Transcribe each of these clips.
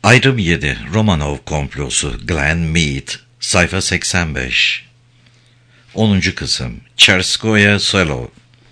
Ayrım 7. Romanov komplosu. Glenn Mead. Sayfa 85. 10. kısım. Çerskoye Selo.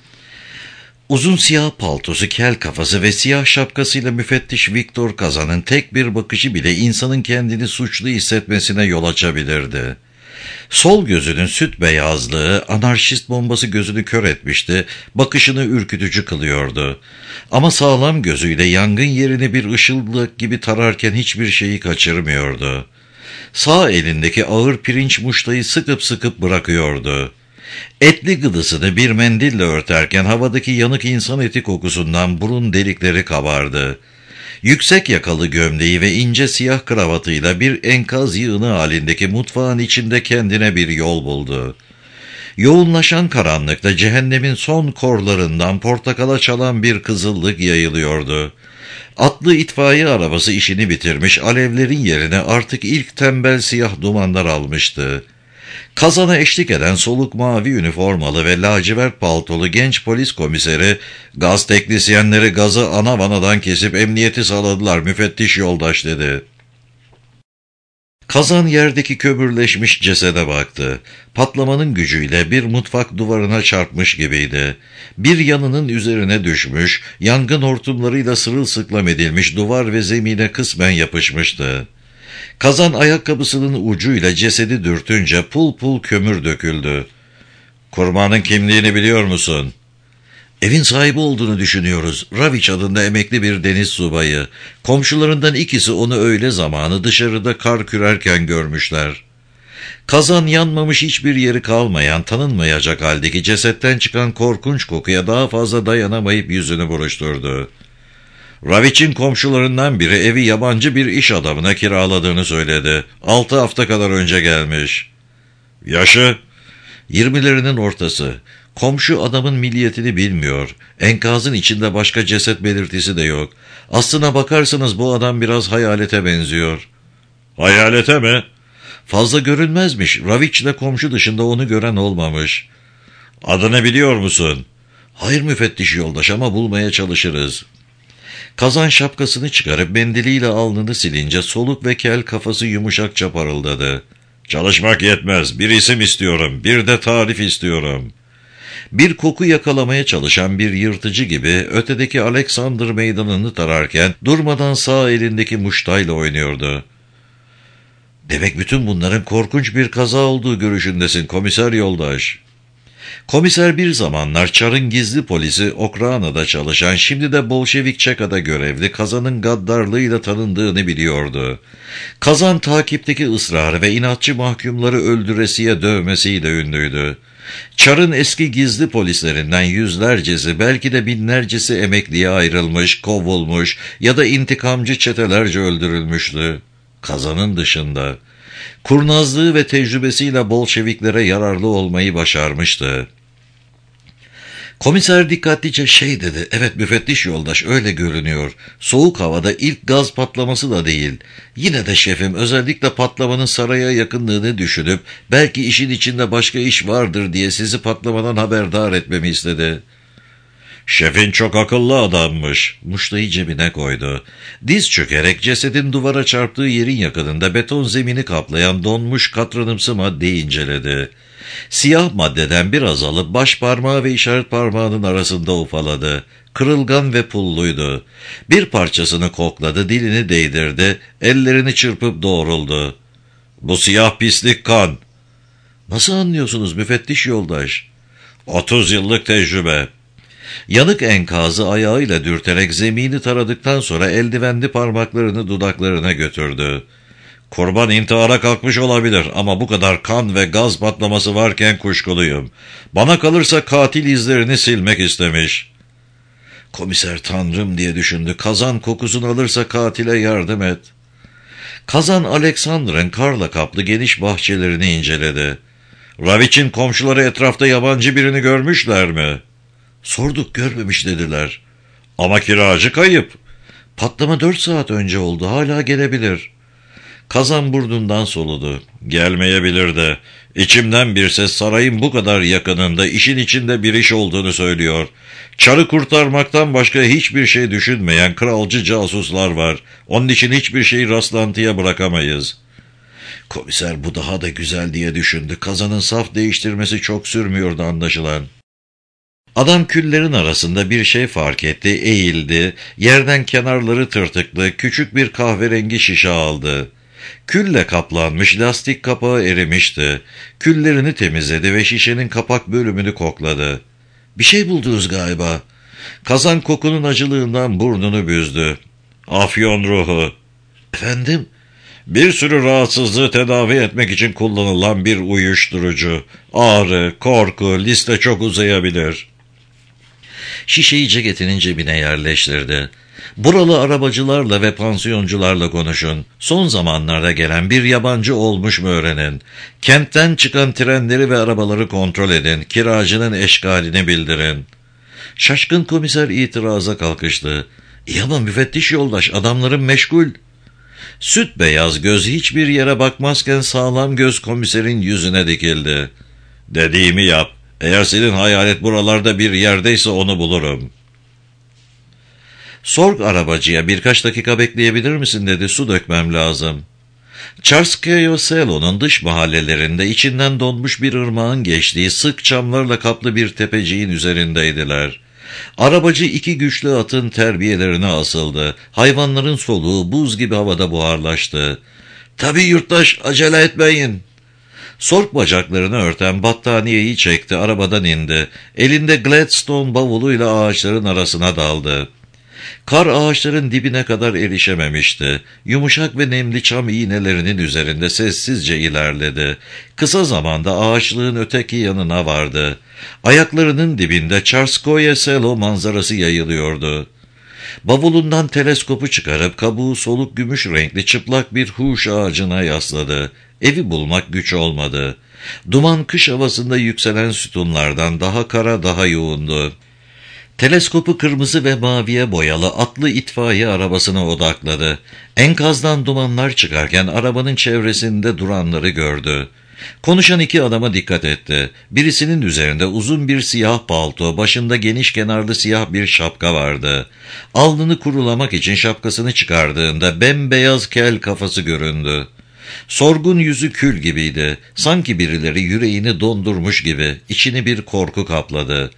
Uzun siyah paltosu, kel kafası ve siyah şapkasıyla müfettiş Viktor Kazan'ın tek bir bakışı bile insanın kendini suçlu hissetmesine yol açabilirdi. Sol gözünün süt beyazlığı, anarşist bombası gözünü kör etmişti, bakışını ürkütücü kılıyordu. Ama sağlam gözüyle yangın yerini bir ışıldak gibi tararken hiçbir şeyi kaçırmıyordu. Sağ elindeki ağır pirinç muştayı sıkıp sıkıp bırakıyordu. Etli gıdısını bir mendille örterken havadaki yanık insan eti kokusundan burun delikleri kabardı. Yüksek yakalı gömleği ve ince siyah kravatıyla bir enkaz yığını halindeki mutfağın içinde kendine bir yol buldu. Yoğunlaşan karanlıkta cehennemin son korlarından portakala çalan bir kızıllık yayılıyordu. Atlı itfaiye arabası işini bitirmiş, alevlerin yerine artık ilk tembel siyah dumanlar almıştı. Kazana eşlik eden soluk mavi üniformalı ve lacivert paltolu genç polis komiseri, "Gaz teknisyenleri gazı ana vanadan kesip emniyeti sağladılar müfettiş yoldaş," dedi. Kazan yerdeki kömürleşmiş cesede baktı. Patlamanın gücüyle bir mutfak duvarına çarpmış gibiydi. Bir yanının üzerine düşmüş, yangın hortumlarıyla sırılsıklam edilmiş duvar ve zemine kısmen yapışmıştı. Kazan ayakkabısının ucuyla cesedi dürtünce pul pul kömür döküldü. "Kurbanın kimliğini biliyor musun?" "Evin sahibi olduğunu düşünüyoruz. Raviç adında emekli bir deniz subayı. Komşularından ikisi onu öğle zamanı dışarıda kar kürerken görmüşler." Kazan yanmamış, hiçbir yeri kalmayan, tanınmayacak haldeki cesetten çıkan korkunç kokuya daha fazla dayanamayıp yüzünü buruşturdu. "Raviç'in komşularından biri evi yabancı bir iş adamına kiraladığını söyledi. 6 hafta kadar önce gelmiş." "Yaşı?" "20'lerinin ortası. Komşu adamın milliyetini bilmiyor. Enkazın içinde başka ceset belirtisi de yok. Aslına bakarsanız bu adam biraz hayalete benziyor." "Hayalete mi?" "Fazla görünmezmiş. Raviç'le komşu dışında onu gören olmamış." "Adını biliyor musun?" "Hayır müfettiş yoldaş, ama bulmaya çalışırız." Kazan şapkasını çıkarıp mendiliyle alnını silince soluk ve kel kafası yumuşakça parıldadı. "Çalışmak yetmez. Bir isim istiyorum. Bir de tarif istiyorum." Bir koku yakalamaya çalışan bir yırtıcı gibi ötedeki Alexander meydanını tararken durmadan sağ elindeki muştayla oynuyordu. "Demek bütün bunların korkunç bir kaza olduğu görüşündesin komiser yoldaş." Komiser bir zamanlar Çar'ın gizli polisi Okrana'da çalışan, şimdi de Bolşevik Çeka'da görevli Kazan'ın gaddarlığıyla tanındığını biliyordu. Kazan takipteki ısrarı ve inatçı mahkumları öldüresiye dövmesiyle ünlüydü. Çar'ın eski gizli polislerinden yüzlercesi, belki de binlercesi emekliye ayrılmış, kovulmuş ya da intikamcı çetelerce öldürülmüştü. Kazan'ın dışında. Kurnazlığı ve tecrübesiyle Bolşeviklere yararlı olmayı başarmıştı. Komiser dikkatlice dedi. "Evet müfettiş yoldaş, öyle görünüyor. Soğuk havada ilk gaz patlaması da değil. Yine de şefim özellikle patlamanın saraya yakınlığını düşünüp belki işin içinde başka iş vardır diye sizi patlamadan haberdar etmemi istedi." "Şefin çok akıllı adammış." Muştayı cebine koydu. Diz çökerek cesedin duvara çarptığı yerin yakınında beton zemini kaplayan donmuş katranımsı maddeyi inceledi. Siyah maddeden biraz alıp baş parmağı ve işaret parmağının arasında ufaladı. Kırılgan ve pulluydu. Bir parçasını kokladı, dilini değdirdi, ellerini çırpıp doğruldu. "Bu siyah pislik kan." "Nasıl anlıyorsunuz müfettiş yoldaş?" "30 yıllık tecrübe." Yanık enkazı ayağıyla dürterek zemini taradıktan sonra eldivenli parmaklarını dudaklarına götürdü. "Kurban intihara kalkmış olabilir ama bu kadar kan ve gaz patlaması varken kuşkuluyum. Bana kalırsa katil izlerini silmek istemiş." Komiser "Tanrım," diye düşündü. "Kazan kokusunu alırsa katile yardım et." Kazan Alexander'ın karla kaplı geniş bahçelerini inceledi. "Raviç'in komşuları etrafta yabancı birini görmüşler mi?" "Sorduk, görmemiş dediler." "Ama kiracı kayıp." "Patlama 4 saat önce oldu, hala gelebilir." Kazan burnundan soludu. Gelmeyebilir de. İçimden bir ses sarayın bu kadar yakınında işin içinde bir iş olduğunu söylüyor. Çarı kurtarmaktan başka hiçbir şey düşünmeyen kralcı casuslar var. Onun için hiçbir şeyi rastlantıya bırakamayız. Komiser bu daha da güzel diye düşündü. Kazanın saf değiştirmesi çok sürmüyordu anlaşılan. Adam küllerin arasında bir şey fark etti, eğildi, yerden kenarları tırtıklı küçük bir kahverengi şişe aldı. Külle kaplanmış lastik kapağı erimişti. Küllerini temizledi ve şişenin kapak bölümünü kokladı. Bir şey buldunuz galiba. Kazan kokunun acılığından burnunu büzdü. Afyon ruhu. Efendim? Bir sürü rahatsızlığı tedavi etmek için kullanılan bir uyuşturucu. Ağrı, korku, liste çok uzayabilir. Şişeyi ceketinin cebine yerleştirdi. Buralı arabacılarla ve pansiyoncularla konuşun. Son zamanlarda gelen bir yabancı olmuş mu öğrenin. Kentten çıkan trenleri ve arabaları kontrol edin. Kiracının eşkalini bildirin. Şaşkın komiser itiraza kalkıştı. İyi ama müfettiş yoldaş, adamların meşgul. Süt beyaz göz hiçbir yere bakmazken sağlam göz komiserin yüzüne dikildi. Dediğimi yap. Eğer senin hayalet buralarda bir yerdeyse onu bulurum. Sorg arabacıya birkaç dakika bekleyebilir misin dedi, su dökmem lazım. Çarskaya-Selo'nun dış mahallelerinde içinden donmuş bir ırmağın geçtiği sık çamlarla kaplı bir tepeciğin üzerindeydiler. Arabacı iki güçlü atın terbiyelerine asıldı. Hayvanların soluğu buz gibi havada buharlaştı. Tabii yurttaş, acele etmeyin. Sorg bacaklarını örten battaniyeyi çekti, arabadan indi. Elinde Gladstone bavuluyla ağaçların arasına daldı. Kar ağaçların dibine kadar erişememişti. Yumuşak ve nemli çam iğnelerinin üzerinde sessizce ilerledi. Kısa zamanda ağaçlığın öteki yanına vardı. Ayaklarının dibinde Çarskoye Selo manzarası yayılıyordu. Bavulundan teleskopu çıkarıp kabuğu soluk gümüş renkli çıplak bir huş ağacına yasladı. Evi bulmak güç olmadı. Duman kış havasında yükselen sütunlardan daha kara, daha yoğundu. Teleskopu kırmızı ve maviye boyalı atlı itfaiye arabasına odakladı. Enkazdan dumanlar çıkarken arabanın çevresinde duranları gördü. Konuşan iki adama dikkat etti. Birisinin üzerinde uzun bir siyah palto, başında geniş kenarlı siyah bir şapka vardı. Alnını kurulamak için şapkasını çıkardığında bembeyaz kel kafası göründü. Sorgun yüzü kül gibiydi. Sanki birileri yüreğini dondurmuş gibi içini bir korku kapladı.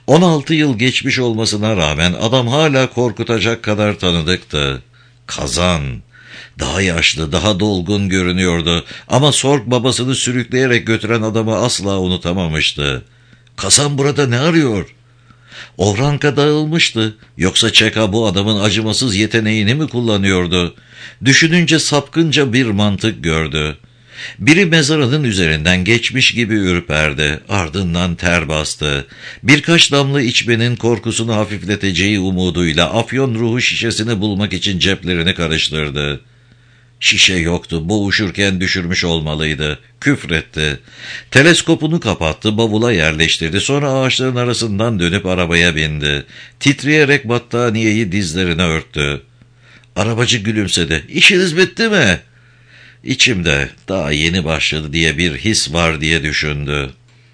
16 yıl geçmiş olmasına rağmen adam hala korkutacak kadar tanıdıktı. Kazan. Daha yaşlı, daha dolgun görünüyordu ama Sorg babasını sürükleyerek götüren adamı asla unutamamıştı. Kazan burada ne arıyor? Ovranka dağılmıştı. Yoksa Çeka bu adamın acımasız yeteneğini mi kullanıyordu? Düşününce sapkınca bir mantık gördü. Biri mezarının üzerinden geçmiş gibi ürperdi. Ardından ter bastı. Birkaç damla içmenin korkusunu hafifleteceği umuduyla afyon ruhu şişesini bulmak için ceplerini karıştırdı. Şişe yoktu, boğuşurken düşürmüş olmalıydı. Küfretti. Teleskopunu kapattı, bavula yerleştirdi. Sonra ağaçların arasından dönüp arabaya bindi. Titreyerek battaniyeyi dizlerine örttü. Arabacı gülümsedi. İşiniz bitti mi? İçimde daha yeni başladı diye bir his var diye düşündü.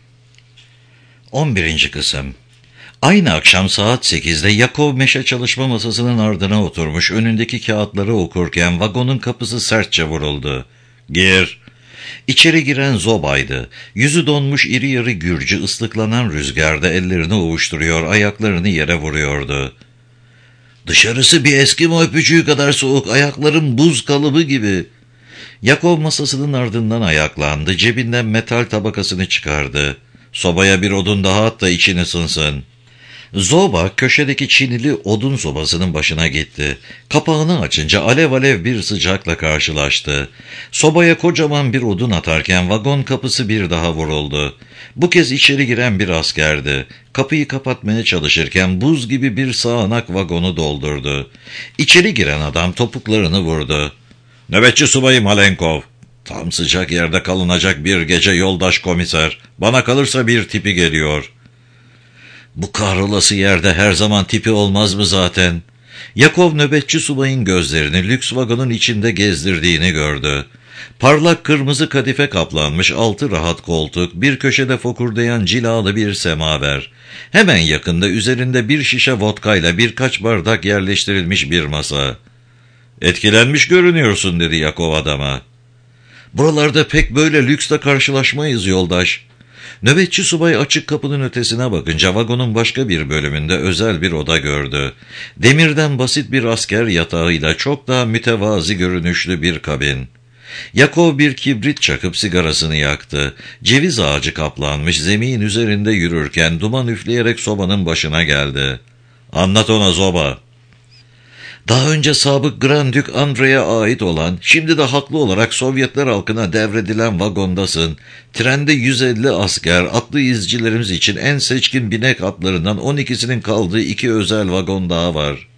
11. Kısım. Aynı akşam saat 8'de Yakov meşe çalışma masasının ardına oturmuş önündeki kağıtları okurken vagonun kapısı sertçe vuruldu. Gir. İçeri giren Zoba'ydı. Yüzü donmuş iri yarı Gürcü ıslıklanan rüzgarda ellerini ovuşturuyor, ayaklarını yere vuruyordu. Dışarısı bir Eskimo öpücüğü kadar soğuk, ayaklarım buz kalıbı gibi. Yakov masasının ardından ayaklandı, cebinden metal tabakasını çıkardı. Sobaya bir odun daha at da için ısınsın. Zoba köşedeki çinili odun sobasının başına gitti. Kapağını açınca alev alev bir sıcakla karşılaştı. Sobaya kocaman bir odun atarken vagon kapısı bir daha vuruldu. Bu kez içeri giren bir askerdi. Kapıyı kapatmaya çalışırken buz gibi bir sağanak vagonu doldurdu. İçeri giren adam topuklarını vurdu. "Nöbetçi subayım Malenkov. Tam sıcak yerde kalınacak bir gece yoldaş komiser. Bana kalırsa bir tipi geliyor." Bu kahrolası yerde her zaman tipi olmaz mı zaten? Yakov nöbetçi subayın gözlerini lüks vagonun içinde gezdirdiğini gördü. Parlak kırmızı kadife kaplanmış 6 rahat koltuk, bir köşede fokurdayan cilalı bir semaver. Hemen yakında üzerinde bir şişe vodkayla birkaç bardak yerleştirilmiş bir masa. "Etkilenmiş görünüyorsun," dedi Yakov adama. "Buralarda pek böyle lüksle karşılaşmayız yoldaş." Nöbetçi subay açık kapının ötesine bakınca vagonun başka bir bölümünde özel bir oda gördü. Demirden basit bir asker yatağıyla çok daha mütevazi görünüşlü bir kabin. Yakov bir kibrit çakıp sigarasını yaktı. Ceviz ağacı kaplanmış zemin üzerinde yürürken duman üfleyerek sobanın başına geldi. "Anlat ona Zoba." Daha önce sabık Grand Dük Andrei'ye ait olan, şimdi de haklı olarak Sovyetler halkına devredilen vagondasın. Trende 150 asker, atlı izcilerimiz için en seçkin binek atlarından 12'sinin kaldığı 2 özel vagon daha var.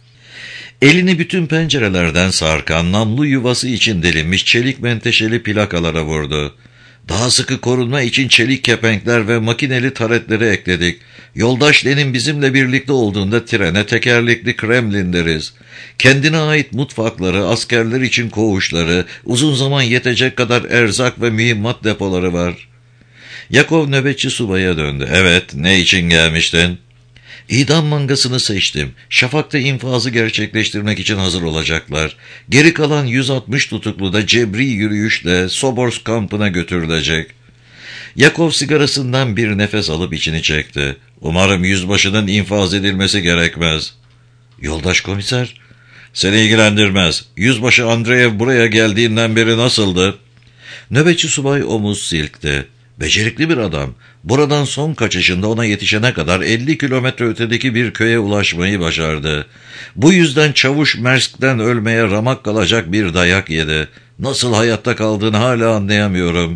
Elini bütün pencerelerden sarkan, namlu yuvası için delinmiş çelik menteşeli plakalara vurdu. "Daha sıkı korunma için çelik kepenkler ve makineli taretleri ekledik. Yoldaş Lenin bizimle birlikte olduğunda trene tekerlekli Kremlin deriz. Kendine ait mutfakları, askerler için koğuşları, uzun zaman yetecek kadar erzak ve mühimmat depoları var." Yakov nöbetçi subaya döndü. "Evet, ne için gelmiştin?" "İdam mangasını seçtim. Şafak'ta infazı gerçekleştirmek için hazır olacaklar. Geri kalan 160 tutuklu da cebri yürüyüşle Soborsk kampına götürülecek." Yakov sigarasından bir nefes alıp içini çekti. "Umarım yüzbaşının infaz edilmesi gerekmez." "Yoldaş komiser." "Seni ilgilendirmez. Yüzbaşı Andreyev buraya geldiğinden beri nasıldı?" Nöbetçi subay omuz silkti. "Becerikli bir adam. Buradan son kaçışında ona yetişene kadar 50 kilometre ötedeki bir köye ulaşmayı başardı. Bu yüzden Çavuş Mersk'ten ölmeye ramak kalacak bir dayak yedi. Nasıl hayatta kaldığını hala anlayamıyorum."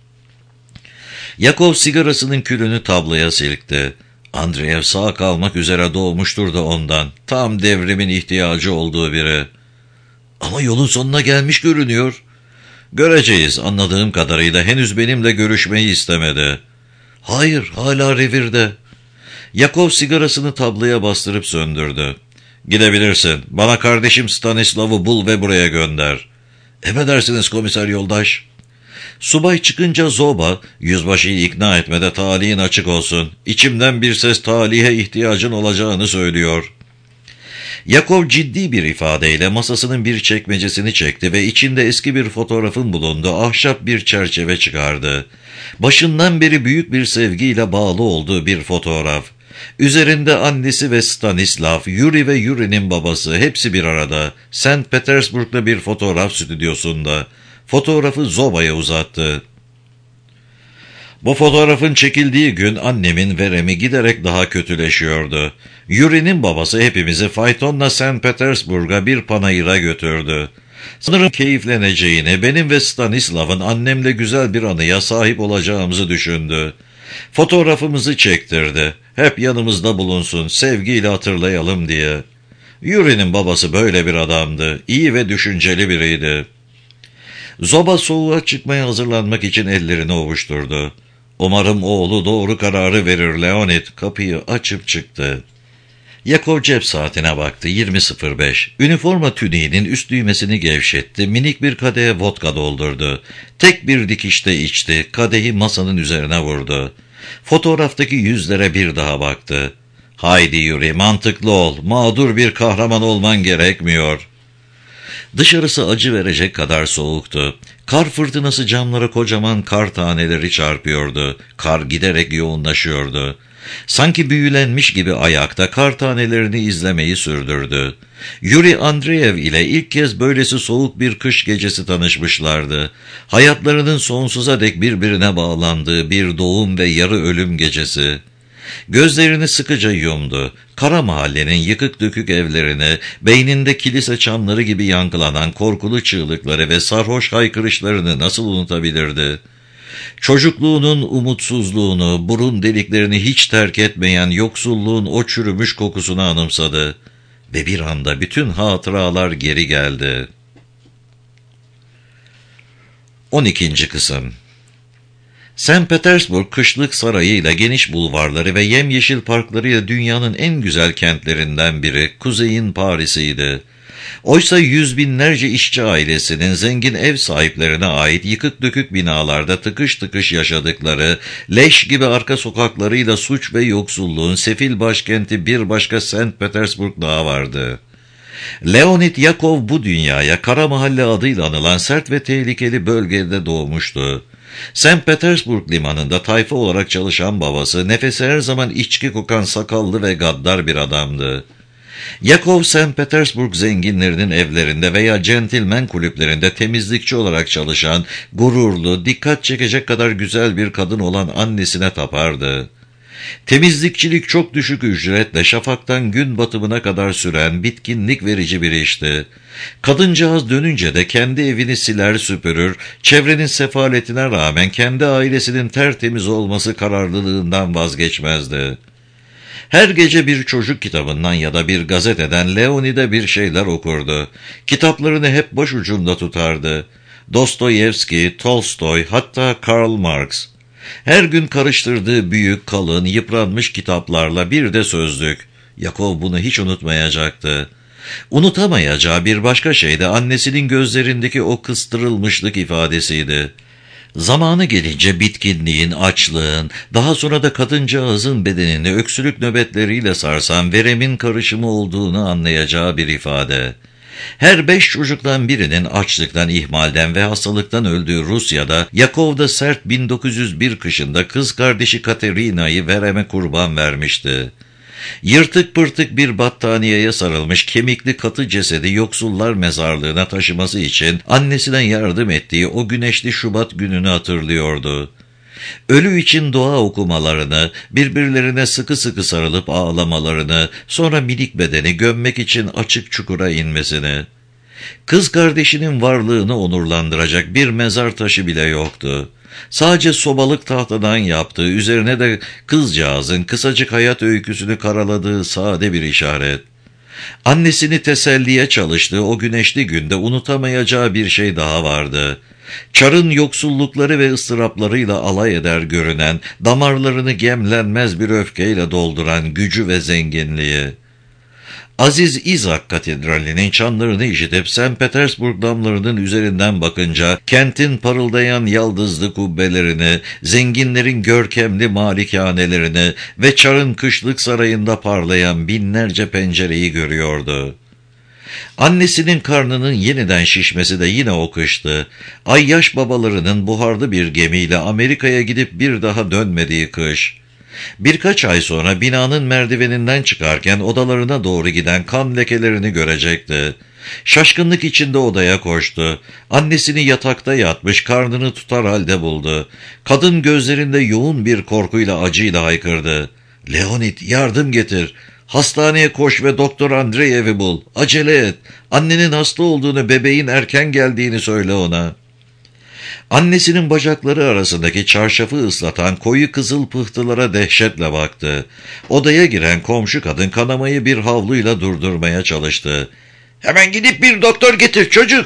Yakov sigarasının külünü tabloya silkti. "Andreyev sağ kalmak üzere doğmuştur da ondan. Tam devrimin ihtiyacı olduğu biri." "Ama yolun sonuna gelmiş görünüyor." "Göreceğiz. Anladığım kadarıyla henüz benimle görüşmeyi istemedi." "Hayır, hala revirde." Yakov sigarasını tabloya bastırıp söndürdü. "Gidebilirsin. Bana kardeşim Stanislav'ı bul ve buraya gönder." "Emredersiniz komiser yoldaş." Subay çıkınca Zoba, "Yüzbaşıyı ikna etmede talihin açık olsun. İçimden bir ses talihe ihtiyacın olacağını söylüyor." Yakov ciddi bir ifadeyle masasının bir çekmecesini çekti ve içinde eski bir fotoğrafın bulunduğu ahşap bir çerçeve çıkardı. Başından beri büyük bir sevgiyle bağlı olduğu bir fotoğraf. Üzerinde annesi ve Stanislav, Yuri ve Yuri'nin babası hepsi bir arada. St. Petersburg'da bir fotoğraf stüdyosunda. Fotoğrafı Zoba'ya uzattı. "Bu fotoğrafın çekildiği gün annemin veremi giderek daha kötüleşiyordu. Yuri'nin babası hepimizi faytonla St. Petersburg'a bir panayıra götürdü. Sanırım keyifleneceğini, benim ve Stanislav'ın annemle güzel bir anıya sahip olacağımızı düşündü. Fotoğrafımızı çektirdi. Hep yanımızda bulunsun, sevgiyle hatırlayalım diye. Yuri'nin babası böyle bir adamdı, iyi ve düşünceli biriydi." Zoba soğuğa çıkmaya hazırlanmak için ellerini ovuşturdu. "Umarım oğlu doğru kararı verir Leonid." Kapıyı açıp çıktı. Yakov cep saatine baktı. 20.05. Üniforma tüniğinin üst düğmesini gevşetti. Minik bir kadehe vodka doldurdu. Tek bir dikişte içti. Kadehi masanın üzerine vurdu. Fotoğraftaki yüzlere bir daha baktı. "Haydi Yuri, mantıklı ol. Mağdur bir kahraman olman gerekmiyor." Dışarısı acı verecek kadar soğuktu. Kar fırtınası camlara kocaman kar taneleri çarpıyordu. Kar giderek yoğunlaşıyordu. Sanki büyülenmiş gibi ayakta kar tanelerini izlemeyi sürdürdü. Yuri Andreyev ile ilk kez böylesi soğuk bir kış gecesi tanışmışlardı. Hayatlarının sonsuza dek birbirine bağlandığı bir doğum ve yarı ölüm gecesi. Gözlerini sıkıca yumdu. Kara mahallenin yıkık dökük evlerini, beyninde kilise çanları gibi yankılanan korkulu çığlıkları ve sarhoş haykırışlarını nasıl unutabilirdi? Çocukluğunun umutsuzluğunu, burun deliklerini hiç terk etmeyen yoksulluğun o çürümüş kokusunu anımsadı. Ve bir anda bütün hatıralar geri geldi. 12. Kısım. St. Petersburg kışlık sarayıyla geniş bulvarları ve yemyeşil parklarıyla dünyanın en güzel kentlerinden biri, kuzeyin Paris'iydi. Oysa yüz binlerce işçi ailesinin zengin ev sahiplerine ait yıkık dökük binalarda tıkış tıkış yaşadıkları, leş gibi arka sokaklarıyla suç ve yoksulluğun sefil başkenti bir başka St. Petersburg daha vardı. Leonid Yakov bu dünyaya Kara Mahalle adıyla anılan sert ve tehlikeli bölgede doğmuştu. St. Petersburg limanında tayfa olarak çalışan babası, nefesi her zaman içki kokan sakallı ve gaddar bir adamdı. Yakov, St. Petersburg zenginlerinin evlerinde veya centilmen kulüplerinde temizlikçi olarak çalışan, gururlu, dikkat çekecek kadar güzel bir kadın olan annesine tapardı. Temizlikçilik çok düşük ücretle şafaktan gün batımına kadar süren bitkinlik verici bir işti. Kadıncağız dönünce de kendi evini siler süpürür, çevrenin sefaletine rağmen kendi ailesinin tertemiz olması kararlılığından vazgeçmezdi. Her gece bir çocuk kitabından ya da bir gazeteden Leonid'e bir şeyler okurdu. Kitaplarını hep başucunda tutardı. Dostoyevski, Tolstoy, hatta Karl Marx. Her gün karıştırdığı büyük, kalın, yıpranmış kitaplarla bir de sözlük. Yakov bunu hiç unutmayacaktı. Unutamayacağı bir başka şey de annesinin gözlerindeki o kıstırılmışlık ifadesiydi. Zamanı gelince bitkinliğin, açlığın, daha sonra da kadıncağızın bedenini öksürük nöbetleriyle sarsan veremin karışımı olduğunu anlayacağı bir ifade. Her 5 çocuktan birinin açlıktan, ihmalden ve hastalıktan öldüğü Rusya'da, Yakov da sert 1901 kışında kız kardeşi Katerina'yı vereme kurban vermişti. Yırtık pırtık bir battaniyeye sarılmış kemikli katı cesedi yoksullar mezarlığına taşıması için annesine yardım ettiği o güneşli Şubat gününü hatırlıyordu. Ölü için dua okumalarını, birbirlerine sıkı sıkı sarılıp ağlamalarını, sonra minik bedeni gömmek için açık çukura inmesini. Kız kardeşinin varlığını onurlandıracak bir mezar taşı bile yoktu. Sadece sobalık tahtadan yaptığı, üzerine de kızcağızın kısacık hayat öyküsünü karaladığı sade bir işaret. Annesini teselliye çalıştığı o güneşli günde unutamayacağı bir şey daha vardı. Çar'ın yoksullukları ve ıstıraplarıyla alay eder görünen, damarlarını gemlenmez bir öfkeyle dolduran gücü ve zenginliği. Aziz İzak Katedrali'nin çanlarını işitip St. Petersburg damlarının üzerinden bakınca kentin parıldayan yaldızlı kubbelerini, zenginlerin görkemli malikanelerini ve Çar'ın kışlık sarayında parlayan binlerce pencereyi görüyordu. Annesinin karnının yeniden şişmesi de yine o kıştı. Ayyaş babalarının buharlı bir gemiyle Amerika'ya gidip bir daha dönmediği kış. Birkaç ay sonra binanın merdiveninden çıkarken odalarına doğru giden kan lekelerini görecekti. Şaşkınlık içinde odaya koştu. Annesini yatakta yatmış, karnını tutar halde buldu. Kadın gözlerinde yoğun bir korkuyla, acıyla haykırdı. "Leonid, yardım getir. Hastaneye koş ve Doktor Andreyev'i bul. Acele et. Annenin hasta olduğunu, bebeğin erken geldiğini söyle ona." Annesinin bacakları arasındaki çarşafı ıslatan koyu kızıl pıhtılara dehşetle baktı. Odaya giren komşu kadın kanamayı bir havluyla durdurmaya çalıştı. "Hemen gidip bir doktor getir çocuk!"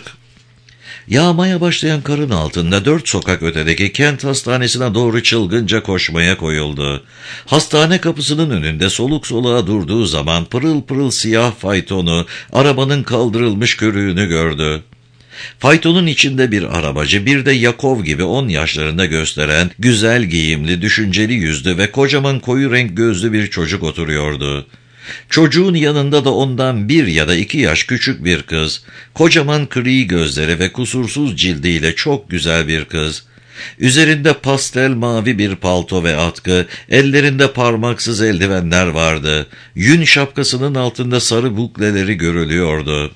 Yağmaya başlayan karın altında 4 sokak ötedeki kent hastanesine doğru çılgınca koşmaya koyuldu. Hastane kapısının önünde soluk soluğa durduğu zaman pırıl pırıl siyah faytonu, arabanın kaldırılmış körüğünü gördü. Faytonun içinde bir arabacı, bir de Yakov gibi 10 yaşlarında gösteren, güzel giyimli, düşünceli yüzlü ve kocaman koyu renk gözlü bir çocuk oturuyordu. Çocuğun yanında da ondan 1 ya da 2 yaş küçük bir kız, kocaman gri gözleri ve kusursuz cildiyle çok güzel bir kız. Üzerinde pastel mavi bir palto ve atkı, ellerinde parmaksız eldivenler vardı. Yün şapkasının altında sarı bukleleri görülüyordu.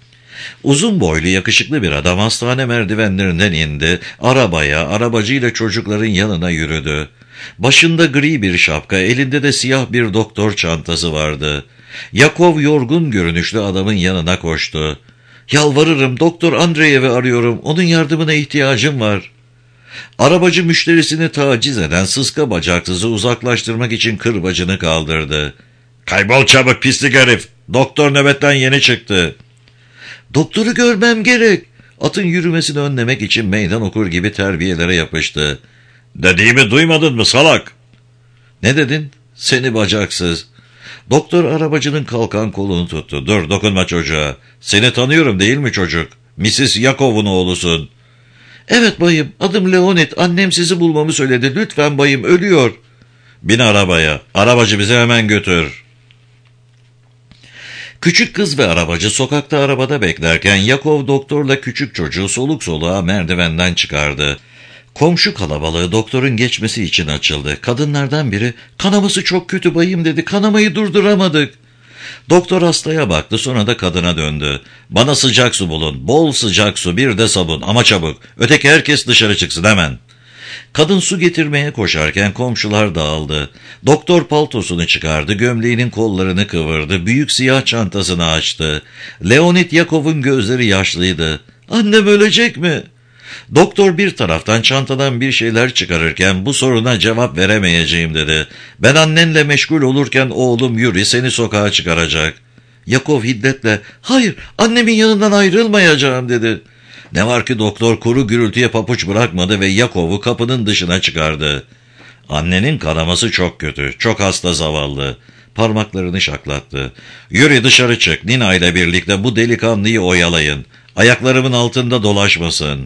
Uzun boylu yakışıklı bir adam hastane merdivenlerinden indi, arabaya, arabacıyla çocukların yanına yürüdü. Başında gri bir şapka, elinde de siyah bir doktor çantası vardı. Yakov yorgun görünüşlü adamın yanına koştu. "Yalvarırım, Doktor Andreyev'i arıyorum, onun yardımına ihtiyacım var." Arabacı müşterisini taciz eden sıska bacaksızı uzaklaştırmak için kırbacını kaldırdı. "Kaybol çabuk pislik herif, doktor nöbetten yeni çıktı." "Doktoru görmem gerek." Atın yürümesini önlemek için meydan okur gibi terbiyelere yapıştı. "Dediğimi duymadın mı salak?" "Ne dedin? Seni bacaksız." Doktor arabacının kalkan kolunu tuttu. Dur, dokunma çocuğa. Seni tanıyorum değil mi çocuk? Mrs. Yakov'un oğlusun. Evet bayım, adım Leonid. Annem sizi bulmamı söyledi. Lütfen bayım, ölüyor. Bin arabaya. Arabacı bizi hemen götür. Küçük kız ve arabacı sokakta arabada beklerken Yakov doktorla küçük çocuğu soluk soluğa merdivenden çıkardı. Komşu kalabalığı doktorun geçmesi için açıldı. Kadınlardan biri "Kanaması çok kötü bayım" dedi. "Kanamayı durduramadık." Doktor hastaya baktı, sonra da kadına döndü. "Bana sıcak su bulun, bol sıcak su, bir de sabun, ama çabuk. Öteki herkes dışarı çıksın hemen." Kadın su getirmeye koşarken komşular dağıldı. Doktor paltosunu çıkardı, gömleğinin kollarını kıvırdı, büyük siyah çantasını açtı. Leonid Yakov'un gözleri yaşlıydı. "Annem ölecek mi?" Doktor bir taraftan çantadan bir şeyler çıkarırken "Bu soruna cevap veremeyeceğim" dedi. "Ben annenle meşgul olurken oğlum Yuri seni sokağa çıkaracak." Yakov hiddetle "Hayır, annemin yanından ayrılmayacağım" dedi. Ne var ki doktor kuru gürültüye papuç bırakmadı ve Yakov'u kapının dışına çıkardı. "Annenin kanaması çok kötü, çok hasta zavallı." Parmaklarını şaklattı. "Yürü dışarı çık, Nina ile birlikte bu delikanlıyı oyalayın. Ayaklarımın altında dolaşmasın."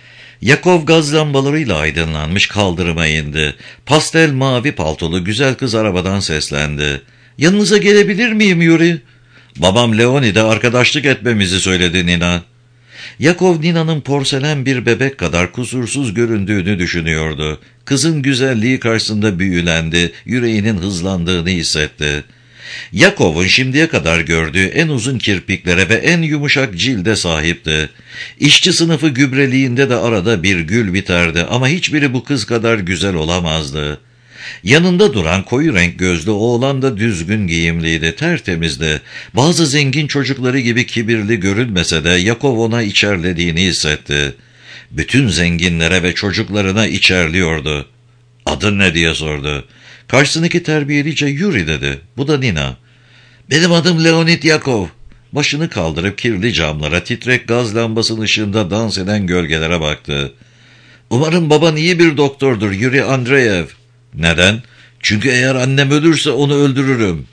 Yakov gaz lambalarıyla aydınlanmış kaldırıma indi. Pastel mavi paltolu güzel kız arabadan seslendi. "Yanınıza gelebilir miyim Yuri?" "Babam Leonid'e arkadaşlık etmemizi söyledi Nina." Yakov Nina'nın porselen bir bebek kadar kusursuz göründüğünü düşünüyordu. Kızın güzelliği karşısında büyülendi, yüreğinin hızlandığını hissetti. Yakov'un şimdiye kadar gördüğü en uzun kirpiklere ve en yumuşak cilde sahipti. İşçi sınıfı gübreliğinde de arada bir gül biterdi ama hiçbiri bu kız kadar güzel olamazdı. Yanında duran koyu renk gözlü oğlan da düzgün giyimliydi, tertemizdi. Bazı zengin çocukları gibi kibirli görünmese de Yakov ona içerlediğini hissetti. Bütün zenginlere ve çocuklarına içerliyordu. "Adın ne?" diye sordu. Karşısındaki terbiyelice "Yuri" dedi. Bu da Nina. "Benim adım Leonid Yakov." Başını kaldırıp kirli camlara, titrek gaz lambasının ışığında dans eden gölgelere baktı. "Umarım baban iyi bir doktordur, Yuri Andreyev." "Neden?" "Çünkü eğer annem ölürse onu öldürürüm."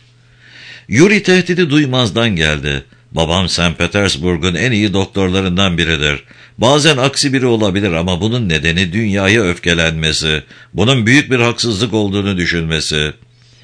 Yuri tehdidi duymazdan geldi. "Babam St. Petersburg'un en iyi doktorlarından biridir. Bazen aksi biri olabilir ama bunun nedeni dünyaya öfkelenmesi, bunun büyük bir haksızlık olduğunu düşünmesi."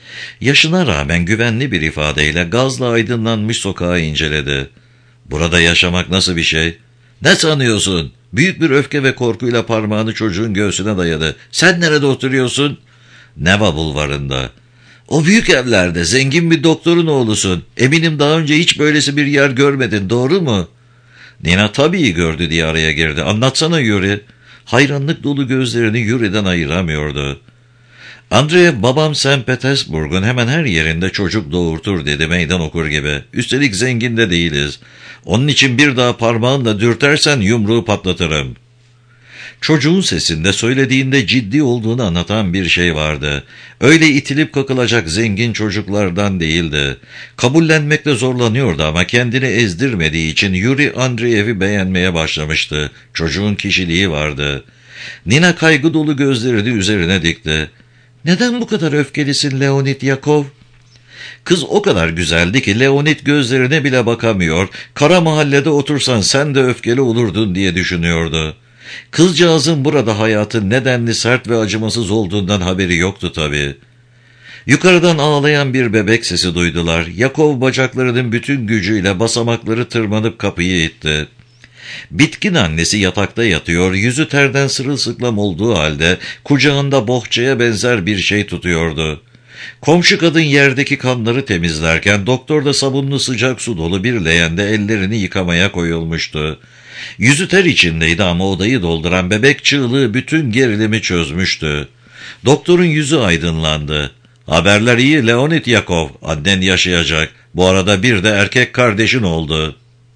Yaşına rağmen güvenli bir ifadeyle gazla aydınlanmış sokağı inceledi. "Burada yaşamak nasıl bir şey?" "Ne sanıyorsun?" Büyük bir öfke ve korkuyla parmağını çocuğun göğsüne dayadı. "Sen nerede oturuyorsun?" "Neva bulvarında." "O büyük evlerde, zengin bir doktorun oğlusun. Eminim daha önce hiç böylesi bir yer görmedin, doğru mu?" Nina "Tabii gördü" diye araya girdi. "Anlatsana Yuri." Hayranlık dolu gözlerini Yuri'den ayıramıyordu. "Andrei, babam St. Petersburg'un hemen her yerinde çocuk doğurtur" dedi meydan okur gibi. "Üstelik zengin de değiliz. Onun için bir daha parmağınla dürtersen yumruğu patlatırım." Çocuğun sesinde söylediğinde ciddi olduğunu anlatan bir şey vardı. Öyle itilip kakılacak zengin çocuklardan değildi. Kabullenmekte zorlanıyordu ama kendini ezdirmediği için Yuri Andreyev'i beğenmeye başlamıştı. Çocuğun kişiliği vardı. Nina kaygı dolu gözlerini üzerine dikti. "Neden bu kadar öfkelisin Leonid Yakov?" Kız o kadar güzeldi ki Leonid gözlerine bile bakamıyor, kara mahallede otursan sen de öfkeli olurdun diye düşünüyordu. Kızcağızın burada hayatın nedenli sert ve acımasız olduğundan haberi yoktu tabii. Yukarıdan ağlayan bir bebek sesi duydular. Yakov bacaklarının bütün gücüyle basamakları tırmanıp kapıyı itti. Bitkin annesi yatakta yatıyor, yüzü terden sırılsıklam olduğu halde kucağında bohçaya benzer bir şey tutuyordu. Komşu kadın yerdeki kanları temizlerken doktor da sabunlu sıcak su dolu bir leğende ellerini yıkamaya koyulmuştu. Yüzü ter içindeydi ama odayı dolduran bebek çığlığı bütün gerilimi çözmüştü. Doktorun yüzü aydınlandı. "Haberler iyi Leonid Yakov, annen yaşayacak. Bu arada bir de erkek kardeşin oldu."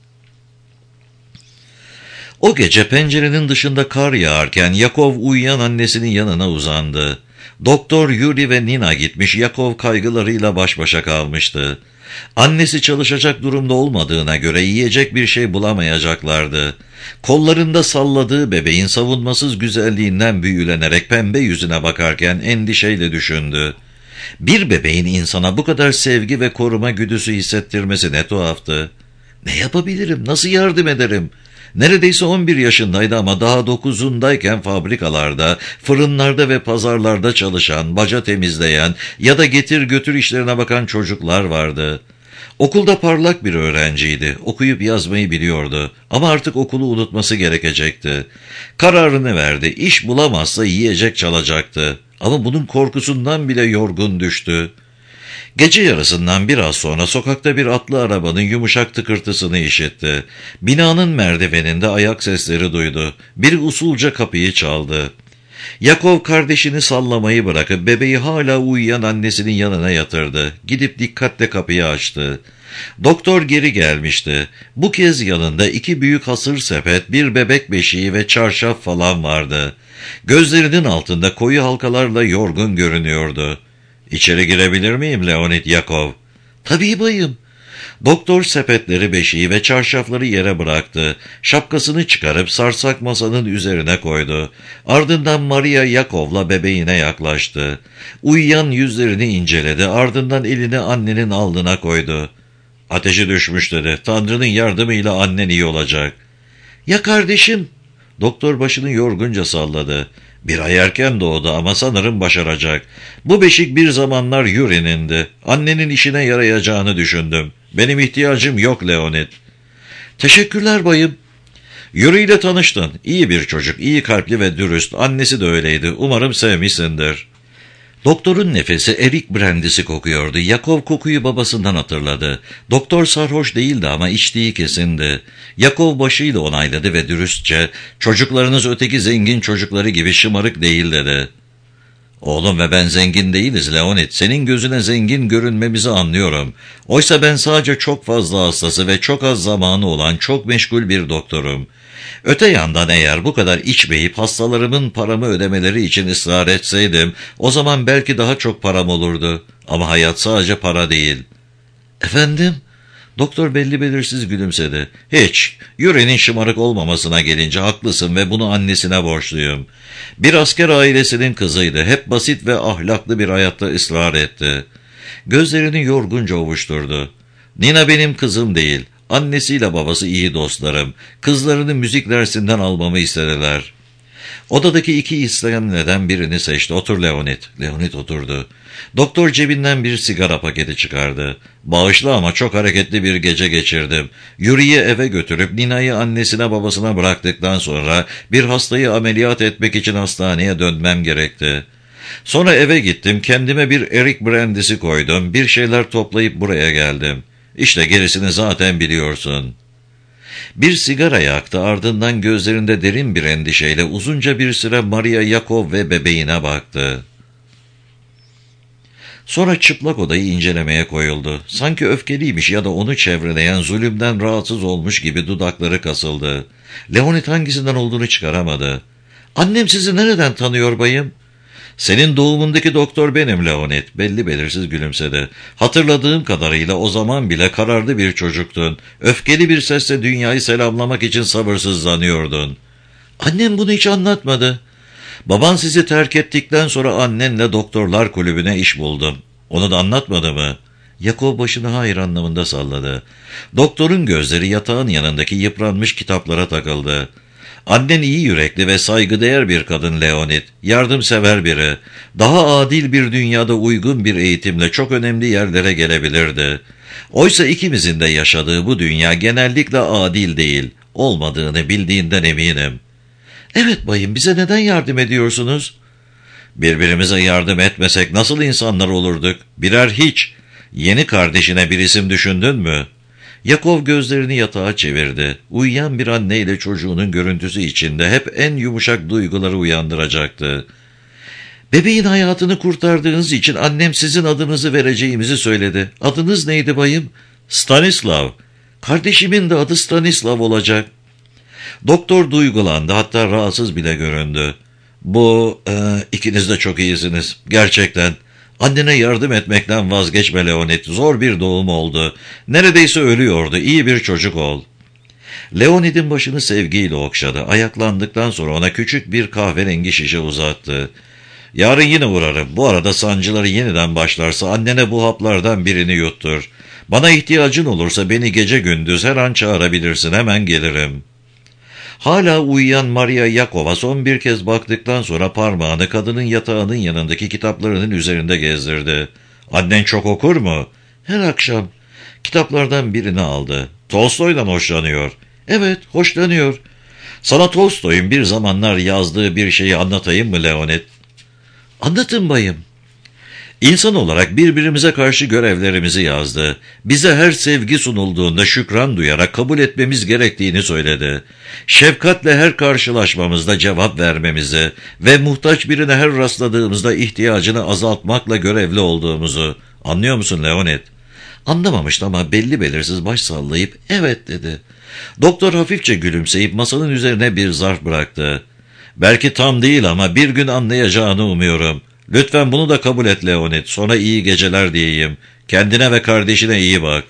O gece pencerenin dışında kar yağarken Yakov uyuyan annesinin yanına uzandı. Doktor Yuri ve Nina gitmiş, Yakov kaygılarıyla baş başa kalmıştı. Annesi çalışacak durumda olmadığına göre yiyecek bir şey bulamayacaklardı. Kollarında salladığı bebeğin savunmasız güzelliğinden büyülenerek pembe yüzüne bakarken endişeyle düşündü. Bir bebeğin insana bu kadar sevgi ve koruma güdüsü hissettirmesi ne tuhaftı. Ne yapabilirim, nasıl yardım ederim? Neredeyse 11 yaşındaydı ama daha 9'undayken fabrikalarda, fırınlarda ve pazarlarda çalışan, baca temizleyen ya da getir götür işlerine bakan çocuklar vardı. Okulda parlak bir öğrenciydi, okuyup yazmayı biliyordu ama artık okulu unutması gerekecekti. Kararını verdi, iş bulamazsa yiyecek çalacaktı ama bunun korkusundan bile yorgun düştü. Gece yarısından biraz sonra sokakta bir atlı arabanın yumuşak tıkırtısını işitti. Binanın merdiveninde ayak sesleri duydu. Biri usulca kapıyı çaldı. Yakov kardeşini sallamayı bırakıp bebeği hala uyuyan annesinin yanına yatırdı. Gidip dikkatle kapıyı açtı. Doktor geri gelmişti. Bu kez yanında 2 büyük hasır sepet, bir bebek beşiği ve çarşaf falan vardı. Gözlerinin altında koyu halkalarla yorgun görünüyordu. "İçeri girebilir miyim Leonid Yakov?" "Tabii bayım." Doktor sepetleri, beşiği ve çarşafları yere bıraktı. Şapkasını çıkarıp sarsak masanın üzerine koydu. Ardından Maria Yakov'la bebeğine yaklaştı. Uyuyan yüzlerini inceledi. Ardından elini annenin alnına koydu. "Ateşi düşmüş," dedi. "Tanrı'nın yardımıyla annen iyi olacak." "Ya kardeşim?" Doktor başını yorgunca salladı. "Bir ay erken doğdu ama sanırım başaracak. Bu beşik bir zamanlar Yuri'nindi. Annenin işine yarayacağını düşündüm. Benim ihtiyacım yok Leonid." "Teşekkürler bayım." "Yuri ile tanıştın. İyi bir çocuk, iyi kalpli ve dürüst. Annesi de öyleydi. Umarım sevmişsindir." Doktorun nefesi erik brandisi kokuyordu. Yakov kokuyu babasından hatırladı. Doktor sarhoş değildi ama içtiği kesindi. Yakov başıyla onayladı ve dürüstçe, "Çocuklarınız öteki zengin çocukları gibi şımarık değil," dedi. "Oğlum ve ben zengin değiliz Leonid. Senin gözüne zengin görünmemizi anlıyorum. Oysa ben sadece çok fazla hastası ve çok az zamanı olan çok meşgul bir doktorum. Öte yandan eğer bu kadar içmeyip hastalarımın paramı ödemeleri için ısrar etseydim, o zaman belki daha çok param olurdu. Ama hayat sadece para değil." "Efendim?" Doktor belli belirsiz gülümsedi. "Hiç. Yuri'nin şımarık olmamasına gelince haklısın ve bunu annesine borçluyum. Bir asker ailesinin kızıydı. Hep basit ve ahlaklı bir hayatta ısrar etti." Gözlerini yorgunca ovuşturdu. "Nina benim kızım değil. Annesiyle babası iyi dostlarım. Kızlarını müzik dersinden almamı istediler." Odadaki 2 istenmeden birini seçti. "Otur Leonid." Leonid oturdu. Doktor cebinden bir sigara paketi çıkardı. "Bağışla ama çok hareketli bir gece geçirdim. Yuri'yi eve götürüp Nina'yı annesine babasına bıraktıktan sonra bir hastayı ameliyat etmek için hastaneye dönmem gerekti. Sonra eve gittim, kendime bir erik brandisi koydum, bir şeyler toplayıp buraya geldim. İşte gerisini zaten biliyorsun." Bir sigara yaktı, ardından gözlerinde derin bir endişeyle uzunca bir süre Maria Yakov ve bebeğine baktı. Sonra çıplak odayı incelemeye koyuldu. Sanki öfkeliymiş ya da onu çevreleyen zulümden rahatsız olmuş gibi dudakları kasıldı. Leonid hangisinden olduğunu çıkaramadı. "Annem sizi nereden tanıyor bayım?" "Senin doğumundaki doktor benim Leonid." Belli belirsiz gülümsedi. "Hatırladığım kadarıyla o zaman bile kararlı bir çocuktun. Öfkeli bir sesle dünyayı selamlamak için sabırsızlanıyordun." "Annem bunu hiç anlatmadı." "Baban sizi terk ettikten sonra annenle doktorlar kulübüne iş buldum. Onu da anlatmadı mı?" Yakov başını hayır anlamında salladı. Doktorun gözleri yatağın yanındaki yıpranmış kitaplara takıldı. "Annen iyi yürekli ve saygıdeğer bir kadın Leonid, yardımsever biri. Daha adil bir dünyada uygun bir eğitimle çok önemli yerlere gelebilirdi. Oysa ikimizin de yaşadığı bu dünya genellikle adil değil, olmadığını bildiğinden eminim." "Evet bayım, bize neden yardım ediyorsunuz?" "Birbirimize yardım etmesek nasıl insanlar olurduk? Birer hiç. Yeni kardeşine bir isim düşündün mü?" Yakov gözlerini yatağa çevirdi. Uyuyan bir anneyle çocuğunun görüntüsü içinde hep en yumuşak duyguları uyandıracaktı. "Bebeğin hayatını kurtardığınız için annem sizin adınızı vereceğimizi söyledi. Adınız neydi bayım?" "Stanislav. Kardeşimin de adı Stanislav olacak." Doktor duygulandı, hatta rahatsız bile göründü. İkiniz de çok iyisiniz. Gerçekten. Annene yardım etmekten vazgeçme Leonid. Zor bir doğum oldu. Neredeyse ölüyordu. İyi bir çocuk ol." Leonid'in başını sevgiyle okşadı. Ayaklandıktan sonra ona küçük bir kahverengi şişe uzattı. Yarın yine uğrarım. Bu arada sancıları yeniden başlarsa annene bu haplardan birini yuttur. Bana ihtiyacın olursa beni gece gündüz her an çağırabilirsin, hemen gelirim. Hala uyuyan Maria Yakova son bir kez baktıktan sonra parmağını kadının yatağının yanındaki kitaplarının üzerinde gezdirdi. Annen çok okur mu? Her akşam. Kitaplardan birini aldı. Tolstoy'dan hoşlanıyor. Evet, hoşlanıyor. Sana Tolstoy'un bir zamanlar yazdığı bir şeyi anlatayım mı Leonid? Anlatın bayım. İnsan olarak birbirimize karşı görevlerimizi yazdı. Bize her sevgi sunulduğunda şükran duyarak kabul etmemiz gerektiğini söyledi. Şefkatle her karşılaşmamızda cevap vermemizi ve muhtaç birine her rastladığımızda ihtiyacını azaltmakla görevli olduğumuzu. Anlıyor musun Leonid? Anlamamıştı ama belli belirsiz baş sallayıp evet dedi. Doktor hafifçe gülümseyip masanın üzerine bir zarf bıraktı. Belki tam değil ama bir gün anlayacağını umuyorum. Lütfen bunu da kabul et Leonid. Sonra iyi geceler diyeyim. Kendine ve kardeşine iyi bak.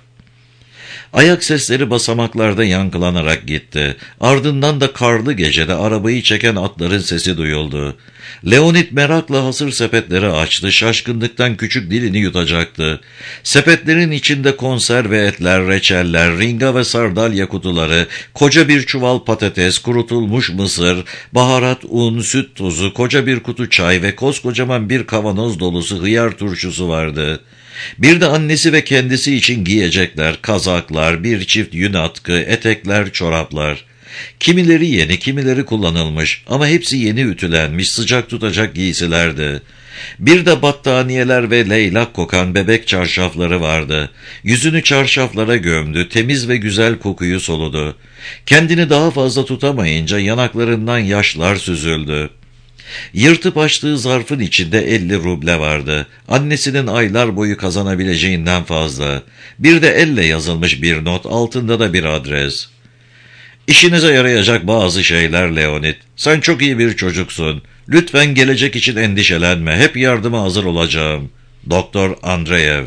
Ayak sesleri basamaklarda yankılanarak gitti. Ardından da karlı gecede arabayı çeken atların sesi duyuldu. Leonid merakla hasır sepetleri açtı. Şaşkınlıktan küçük dilini yutacaktı. Sepetlerin içinde konserve etler, reçeller, ringa ve sardalya kutuları, koca bir çuval patates, kurutulmuş mısır, baharat, un, süt tozu, koca bir kutu çay ve koskocaman bir kavanoz dolusu hıyar turşusu vardı. Bir de annesi ve kendisi için giyecekler, kazaklar, bir çift yün atkı, etekler, çoraplar. Kimileri yeni, kimileri kullanılmış ama hepsi yeni ütülenmiş, sıcak tutacak giysilerdi. Bir de battaniyeler ve leylak kokan bebek çarşafları vardı. Yüzünü çarşaflara gömdü, temiz ve güzel kokuyu soludu. Kendini daha fazla tutamayınca yanaklarından yaşlar süzüldü. Yırtıp açtığı zarfın içinde 50 ruble vardı. Annesinin aylar boyu kazanabileceğinden fazla. Bir de elle yazılmış bir not, altında da bir adres. İşinize yarayacak bazı şeyler Leonid. Sen çok iyi bir çocuksun. Lütfen gelecek için endişelenme. Hep yardıma hazır olacağım. Doktor Andreev.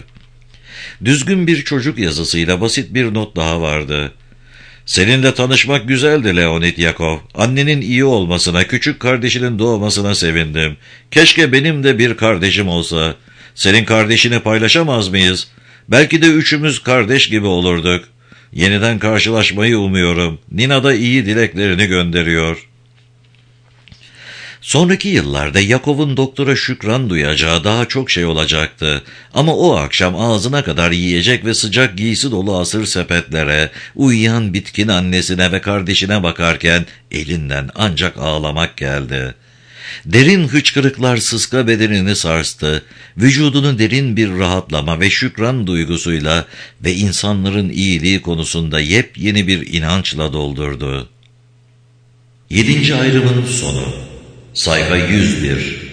Düzgün bir çocuk yazısıyla basit bir not daha vardı. Seninle tanışmak güzeldi Leonid Yakov. Annenin iyi olmasına, küçük kardeşinin doğmasına sevindim. Keşke benim de bir kardeşim olsa. Senin kardeşini paylaşamaz mıyız? Belki de üçümüz kardeş gibi olurduk. Yeniden karşılaşmayı umuyorum. Nina da iyi dileklerini gönderiyor. Sonraki yıllarda Yakov'un doktora şükran duyacağı daha çok şey olacaktı. Ama o akşam ağzına kadar yiyecek ve sıcak giysi dolu asır sepetlere, uyuyan bitkin annesine ve kardeşine bakarken elinden ancak ağlamak geldi. Derin hıçkırıklar sıska bedenini sarstı, vücudunu derin bir rahatlama ve şükran duygusuyla ve insanların iyiliği konusunda yepyeni bir inançla doldurdu. 7. ayrımın sonu. Sayfa 101.